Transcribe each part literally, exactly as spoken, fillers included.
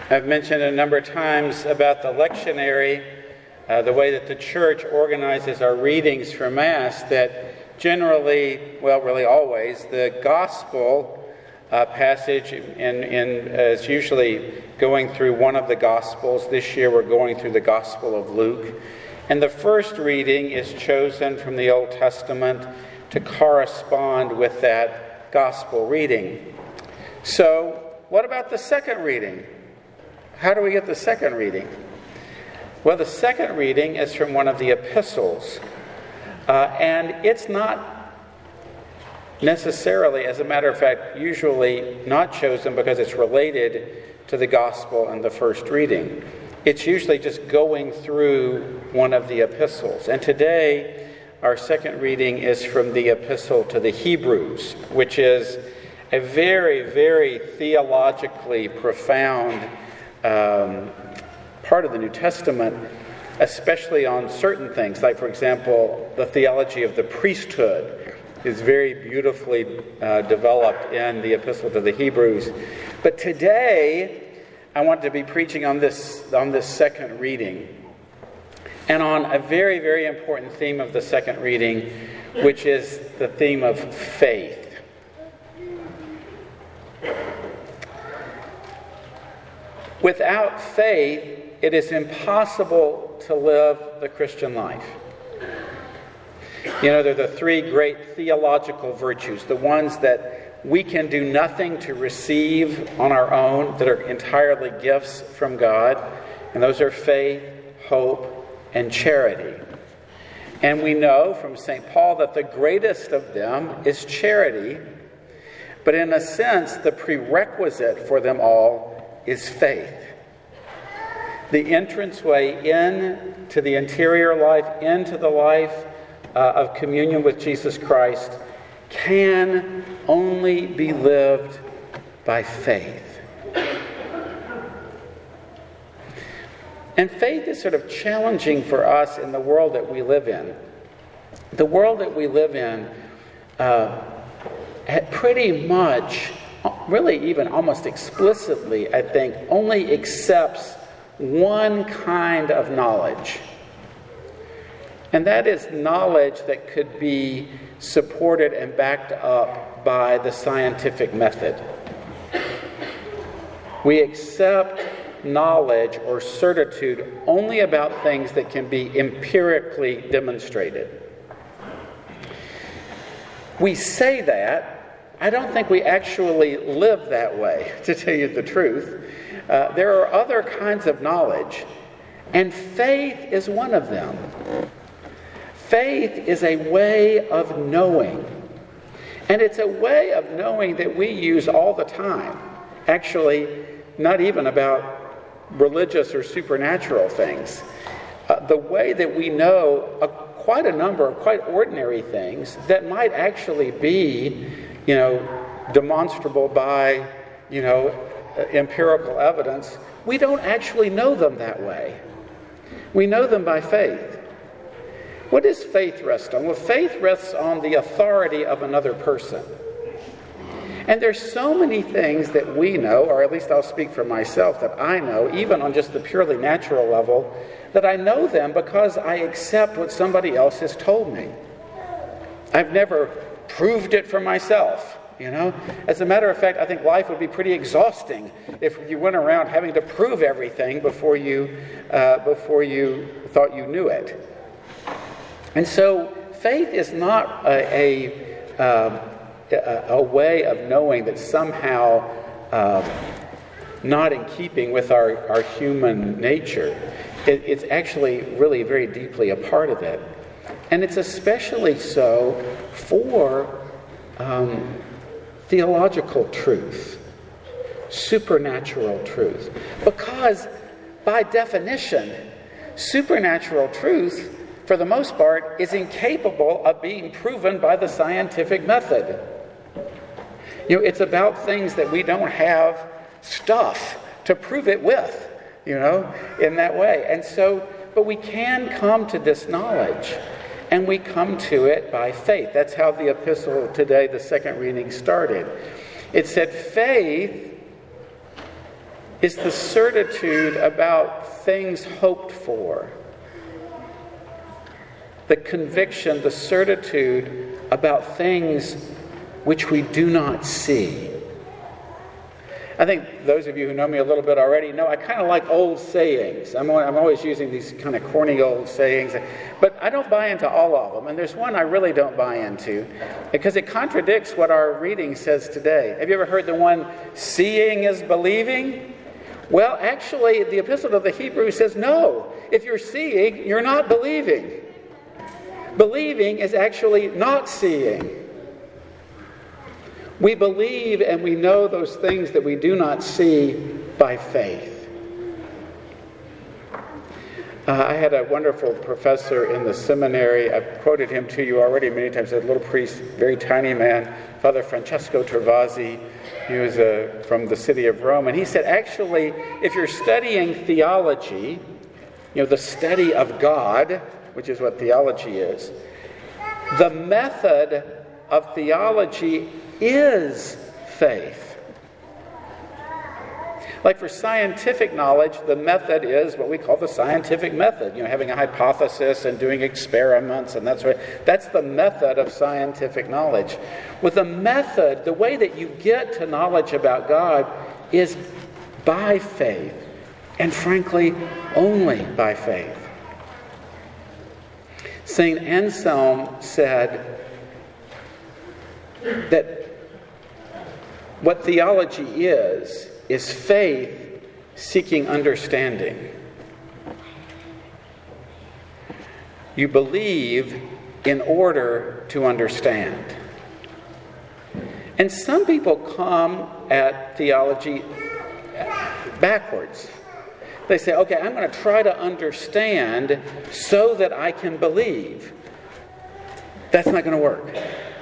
I've mentioned a number of times about the lectionary, uh, the way that the church organizes our readings for Mass, that generally, well, really always, the gospel uh, passage in, in, uh, is usually going through one of the gospels. This year we're going through the Gospel of Luke. And the first reading is chosen from the Old Testament to correspond with that gospel reading. So, what about the second reading? How do we get the second reading? Well, the second reading is from one of the epistles. Uh, and it's not necessarily, as a matter of fact, usually not chosen because it's related to the gospel and the first reading. It's usually just going through one of the epistles. And today, our second reading is from the epistle to the Hebrews, which is a very, very theologically profound um, part of the New Testament, especially on certain things. Like, for example, the theology of the priesthood is very beautifully uh, developed in the epistle to the Hebrews. But today, I want to be preaching on this on this second reading, and on a very, very important theme of the second reading, which is the theme of faith. Without faith, it is impossible to live the Christian life. You know, they're the three great theological virtues, the ones that we can do nothing to receive on our own, that are entirely gifts from God. And those are faith, hope, and charity. And we know from Saint Paul that the greatest of them is charity. But in a sense, the prerequisite for them all is faith. The entranceway in to the interior life, into the life uh, of communion with Jesus Christ, can only be lived by faith. And faith is sort of challenging for us in the world that we live in. The world that we live in uh, pretty much, really even almost explicitly, I think, only accepts one kind of knowledge. And that is knowledge that could be supported and backed up by the scientific method. We accept knowledge or certitude only about things that can be empirically demonstrated. We say that. I don't think we actually live that way, to tell you the truth. Uh, there are other kinds of knowledge, and faith is one of them. Faith is a way of knowing. And it's a way of knowing that we use all the time. Actually, not even about religious or supernatural things. Uh, the way that we know a, quite a number of quite ordinary things that might actually be, you know, demonstrable by, you know, empirical evidence, we don't actually know them that way. We know them by faith. What does faith rest on? Well, faith rests on the authority of another person. And there's so many things that we know, or at least I'll speak for myself, that I know, even on just the purely natural level, that I know them because I accept what somebody else has told me. I've never proved it for myself, you know. As a matter of fact, I think life would be pretty exhausting if you went around having to prove everything before you, uh, before you thought you knew it. And so faith is not a, a, um, a, a way of knowing that somehow uh, not in keeping with our, our human nature. It, it's actually really very deeply a part of it. And it's especially so for um, theological truth, supernatural truth. Because by definition, supernatural truth, for the most part, is incapable of being proven by the scientific method. You know, it's about things that we don't have stuff to prove it with, you know, in that way. And so, but we can come to this knowledge, and we come to it by faith. That's how the epistle today, the second reading, started. It said, faith is the certitude about things hoped for. The conviction, the certitude about things which we do not see. I think those of you who know me a little bit already know I kind of like old sayings. I'm, I'm always using these kind of corny old sayings, but I don't buy into all of them. And there's one I really don't buy into because it contradicts what our reading says today. Have you ever heard the one, seeing is believing? Well, actually, the Epistle to the Hebrews says, no, if you're seeing, you're not believing. Believing is actually not seeing. We believe and we know those things that we do not see by faith. Uh, I had a wonderful professor in the seminary. I've quoted him to you already many times. A little priest, very tiny man, Father Francesco Tervazzi. He was uh, from the city of Rome. And he said, actually, if you're studying theology, you know, the study of God, which is what theology is, the method of theology is faith. Like for scientific knowledge, the method is what we call the scientific method. You know, having a hypothesis and doing experiments and that's right. That's the method of scientific knowledge. With the method, the way that you get to knowledge about God is by faith. And frankly, only by faith. Saint Anselm said that what theology is, is faith seeking understanding. You believe in order to understand. And some people come at theology backwards. They say, okay, I'm going to try to understand so that I can believe. That's not going to work.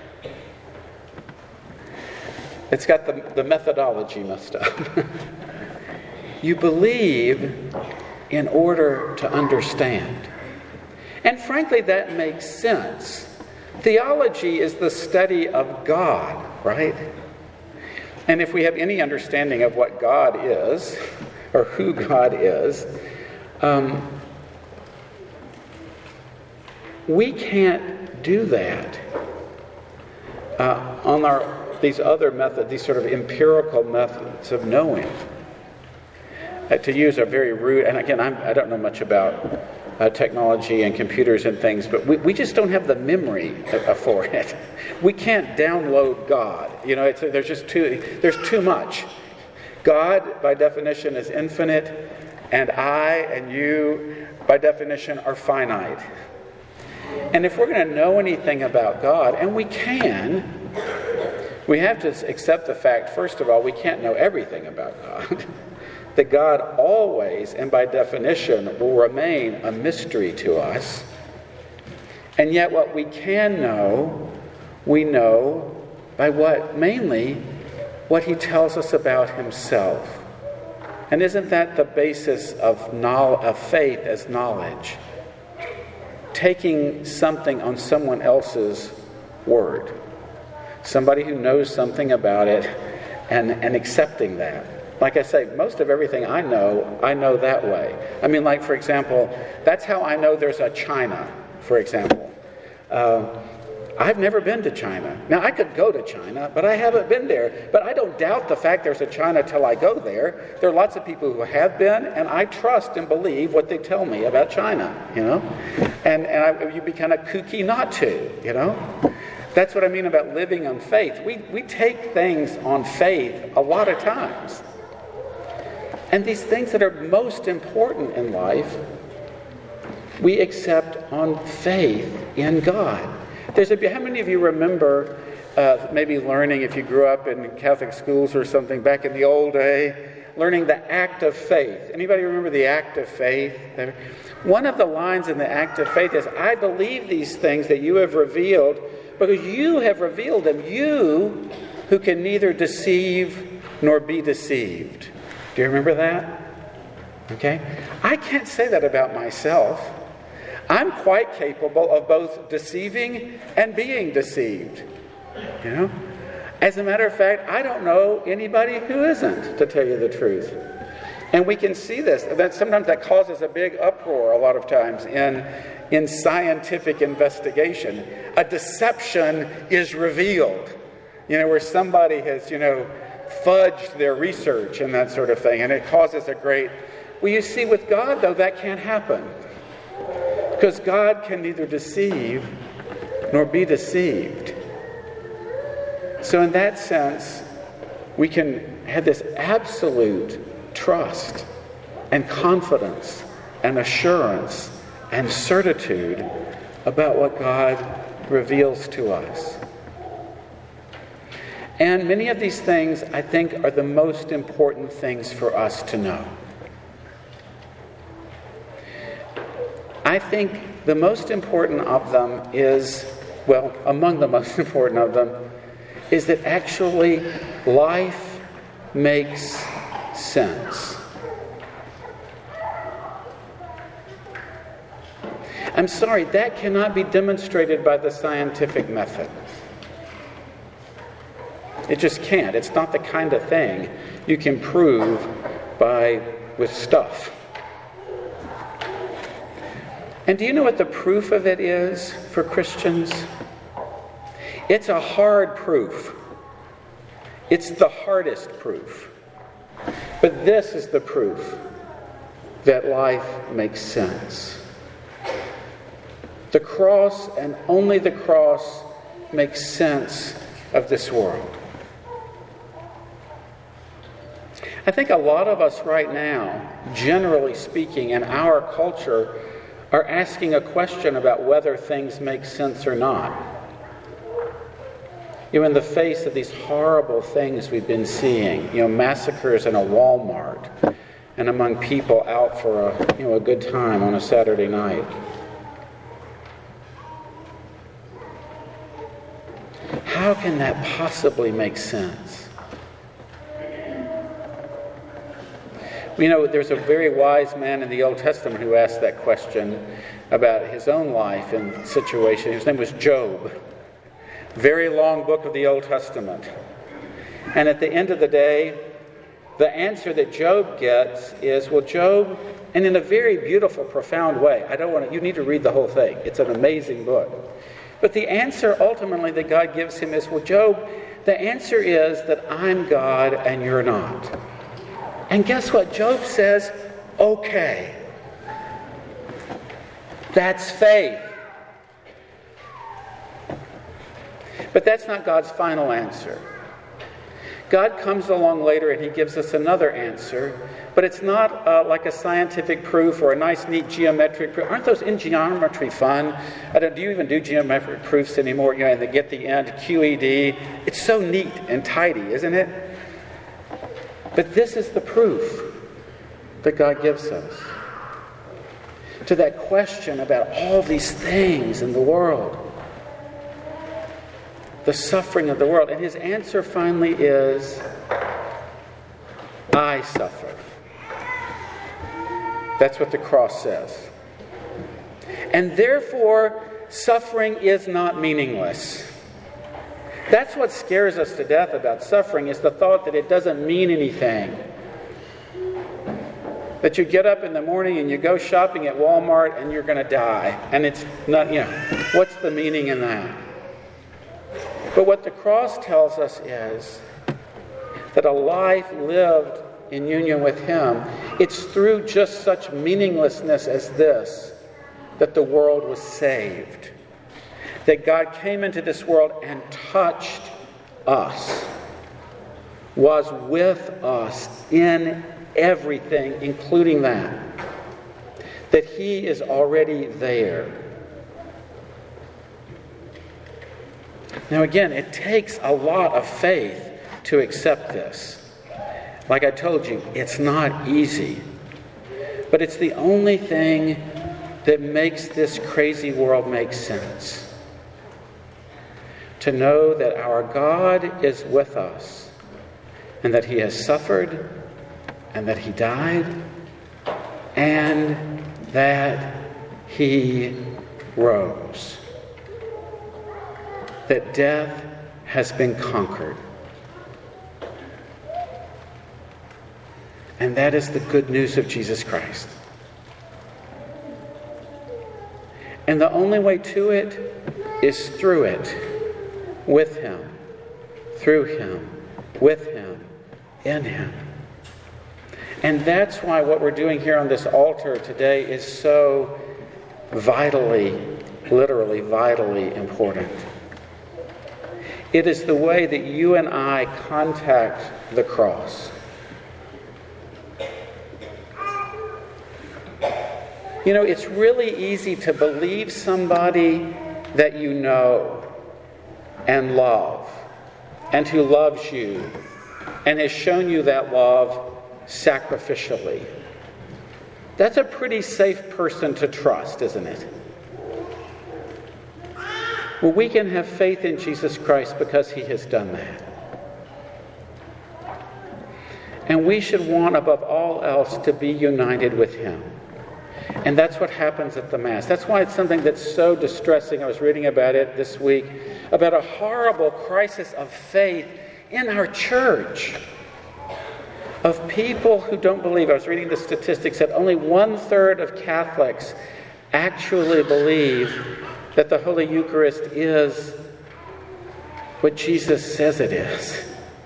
It's got the, the methodology messed up. You believe in order to understand. And frankly, that makes sense. Theology is the study of God, right? And if we have any understanding of what God is, or who God is, um, we can't do that uh, on our these other methods, these sort of empirical methods of knowing. Uh, to use a very rude, and again, I'm, I don't know much about uh, technology and computers and things, but we, we just don't have the memory uh, for it. We can't download God. You know, it's, there's just too there's too much. God, by definition, is infinite, and I and you, by definition, are finite. And if we're going to know anything about God, and we can, we have to accept the fact, first of all, we can't know everything about God. That God always, and by definition, will remain a mystery to us. And yet what we can know, we know by what? Mainly, what he tells us about himself. And isn't that the basis of, knowledge, of faith as knowledge? Taking something on someone else's word. Somebody who knows something about it and, and accepting that. Like I say, most of everything I know, I know that way. I mean, like, for example, that's how I know there's a China, for example. Uh, I've never been to China. Now, I could go to China, but I haven't been there. But I don't doubt the fact there's a China till I go there. There are lots of people who have been, and I trust and believe what they tell me about China, you know? And, and I, you'd be kind of kooky not to, you know? That's what I mean about living on faith. We, we take things on faith a lot of times. And these things that are most important in life, we accept on faith in God. There's a, how many of you remember uh, maybe learning, if you grew up in Catholic schools or something back in the old day, learning the act of faith? Anybody remember the act of faith? One of the lines in the act of faith is, I believe these things that you have revealed because you have revealed them. You who can neither deceive nor be deceived. Do you remember that? Okay? I can't say that about myself. I'm quite capable of both deceiving and being deceived. You know? As a matter of fact, I don't know anybody who isn't, to tell you the truth. And we can see this. That sometimes that causes a big uproar a lot of times in, in scientific investigation. A deception is revealed, you know, where somebody has, you know, fudged their research and that sort of thing, and it causes a great... Well, you see, with God, though, that can't happen. Because God can neither deceive nor be deceived. So in that sense, we can have this absolute trust and confidence and assurance and certitude about what God reveals to us. And many of these things, I think, are the most important things for us to know. I think the most important of them is, well, among the most important of them, is that actually life makes sense. I'm sorry, that cannot be demonstrated by the scientific method. It just can't. It's not the kind of thing you can prove by with stuff. And do you know what the proof of it is for Christians? It's a hard proof. It's the hardest proof. But this is the proof that life makes sense. The cross, and only the cross, makes sense of this world. I think a lot of us right now, generally speaking, in our culture, are asking a question about whether things make sense or not. You know, in the face of these horrible things we've been seeing, you know, massacres in a Walmart and among people out for a, you know, a good time on a Saturday night. How can that possibly make sense? You know, there's a very wise man in the Old Testament who asked that question about his own life and situation. His name was Job. Very long book of the Old Testament. And at the end of the day, the answer that Job gets is, well, Job, and in a very beautiful, profound way. I don't want to, you need to read the whole thing. It's an amazing book. But the answer ultimately that God gives him is, well, Job, the answer is that I'm God and you're not. And guess what? Job says, okay. That's faith. But that's not God's final answer. God comes along later and he gives us another answer, but it's not uh, like a scientific proof or a nice, neat geometric proof. Aren't those in geometry fun? I don't, do you even do geometric proofs anymore? You know, and they get the end, Q E D. It's so neat and tidy, isn't it? But this is the proof that God gives us to that question about all these things in the world, the suffering of the world. And his answer finally is, I suffer. That's what the cross says. And therefore, suffering is not meaningless. That's what scares us to death about suffering, is the thought that it doesn't mean anything. That you get up in the morning and you go shopping at Walmart and you're going to die. And it's not, you know, what's the meaning in that? But what the cross tells us is that a life lived in union with him, it's through just such meaninglessness as this that the world was saved. That God came into this world and touched us, was with us in everything, including that. That he is already there. Now again, it takes a lot of faith to accept this. Like I told you, it's not easy. But it's the only thing that makes this crazy world make sense. To know that our God is with us, and that he has suffered, and that he died, and that he rose. That death has been conquered. And that is the good news of Jesus Christ. And the only way to it is through it, with Him, through Him, with Him, in Him. And that's why what we're doing here on this altar today is so vitally, literally vitally important. It is the way that you and I contact the cross. You know, it's really easy to believe somebody that you know and love, and who loves you and has shown you that love sacrificially. That's a pretty safe person to trust, isn't it? Well, we can have faith in Jesus Christ because He has done that. And we should want above all else to be united with Him. And that's what happens at the Mass. That's why it's something that's so distressing. I was reading about it this week, about a horrible crisis of faith in our church, of people who don't believe. I was reading the statistics that only one-third of Catholics actually believe that the Holy Eucharist is what Jesus says it is.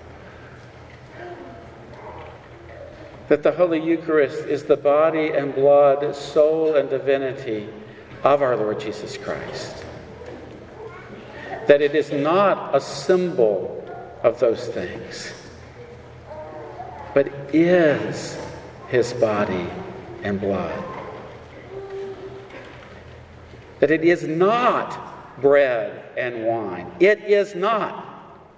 That the Holy Eucharist is the body and blood, soul and divinity of our Lord Jesus Christ. That it is not a symbol of those things, but is His body and blood. That it is not bread and wine. It is not.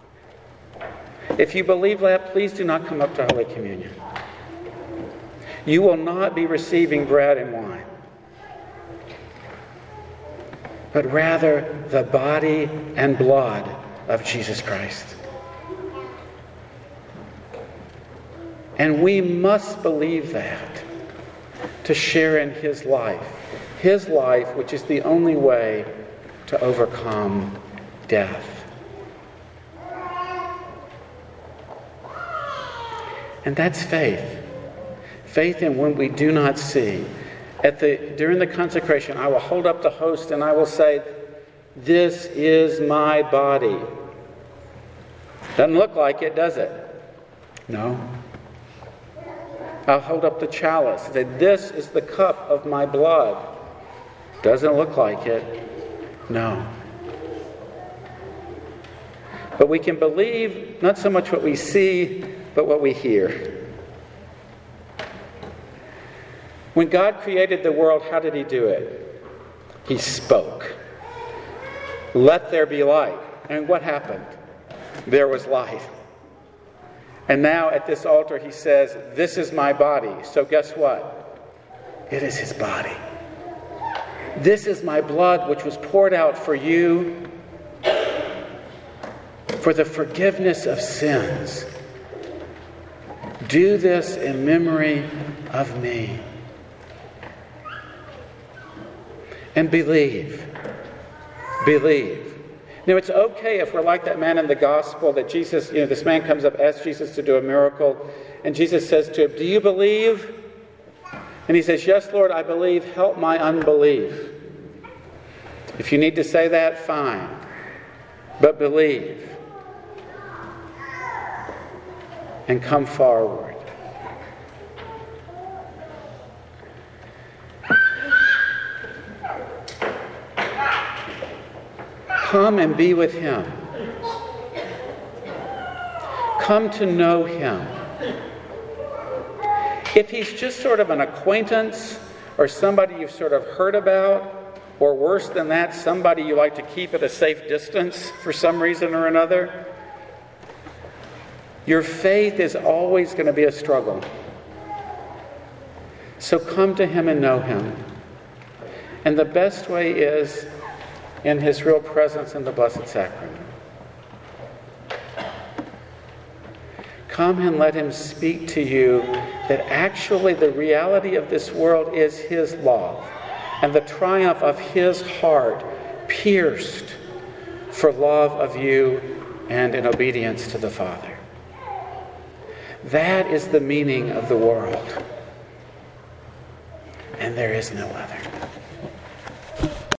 If you believe that, please do not come up to Holy Communion. You will not be receiving bread and wine, but rather the body and blood of Jesus Christ. And we must believe that to share in His life. His life, which is the only way to overcome death. And that's faith. Faith in when we do not see. At the during the consecration, I will hold up the host and I will say, "This is my body." Doesn't look like it, does it? No. I'll hold up the chalice and say, "This is the cup of my blood." Doesn't look like it. No. But we can believe not so much what we see, but what we hear. When God created the world, how did He do it? He spoke. Let there be light. And what happened? There was light. And now at this altar He says, "This is my body." So guess what? It is His body. This is my blood, which was poured out for you for the forgiveness of sins. Do this in memory of me. And believe. Believe. Now, it's okay if we're like that man in the gospel that Jesus, you know, this man comes up, asks Jesus to do a miracle, and Jesus says to him, "Do you believe?" And he says, "Yes, Lord, I believe. Help my unbelief." If you need to say that, fine. But believe. And come forward. Come and be with Him. Come to know Him. If He's just sort of an acquaintance or somebody you've sort of heard about, or worse than that, somebody you like to keep at a safe distance for some reason or another, your faith is always going to be a struggle. So come to Him and know Him. And the best way is in His real presence in the Blessed Sacrament. Come and let Him speak to you that actually the reality of this world is His love and the triumph of His heart pierced for love of you and in obedience to the Father. That is the meaning of the world. And there is no other.